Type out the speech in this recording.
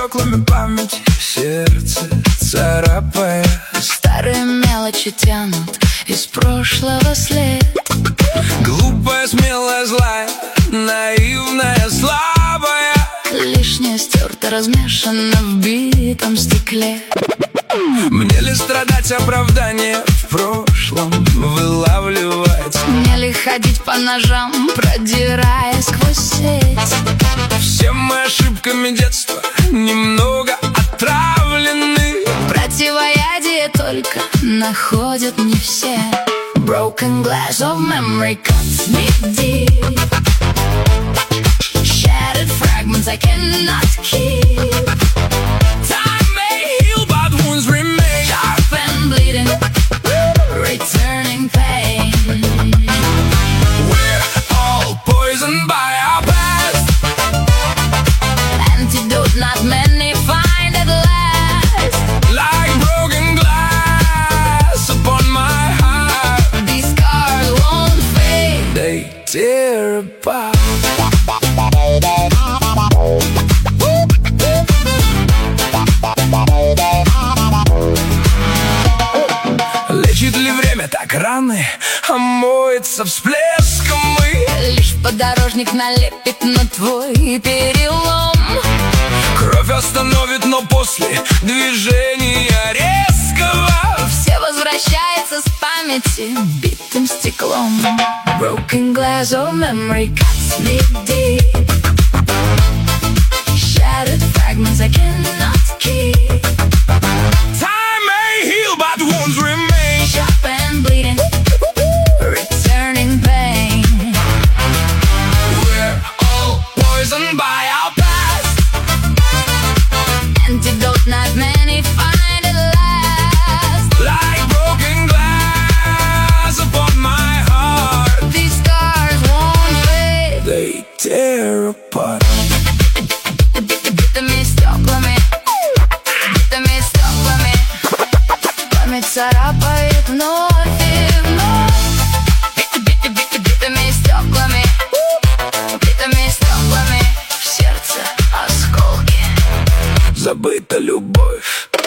стеклами памяти, сердце царапая. Старые мелочи тянут из прошлого след. Глупая, смелая, злая, наивная, слабая. Лишнее стерто, размешано в битом стекле. Мне ли страдать оправдание в прошлом вылавливать? Мне ли ходить по ножам, продирая сквозь сеть? Все мы ошибками детства немного отравлены. Противоядие только находят не все. Broken glass of memory cuts me deep. Shattered fragments I cannot keep. Time may heal, but wounds remain. Sharp and bleeding, returning pain. We're all poisoned by our past. Antidote not many find at last. Like broken glass upon my heart. These scars won't fade, They tear apart. Лечит ли время так раны, а моется всплеском мы? лишь подорожник налепит на твой перелом. Кровь остановит, но после движения резкого Все возвращается с памяти битым стеклом. Broken glass of memory cuts me deep. Shattered fragments I cannot keep. Time may heal, but wounds remain. Sharp and bleeding, returning pain. We're all poisoned by our past. Antidote not many find at last. Like broken glass upon my heart. These scars won't fade. They tear apart. Битыми стеклами, битыми стеклами. Память царапает вновь и вновь. Битыми стеклами, битыми стеклами. В сердце осколки. Забыта любовь.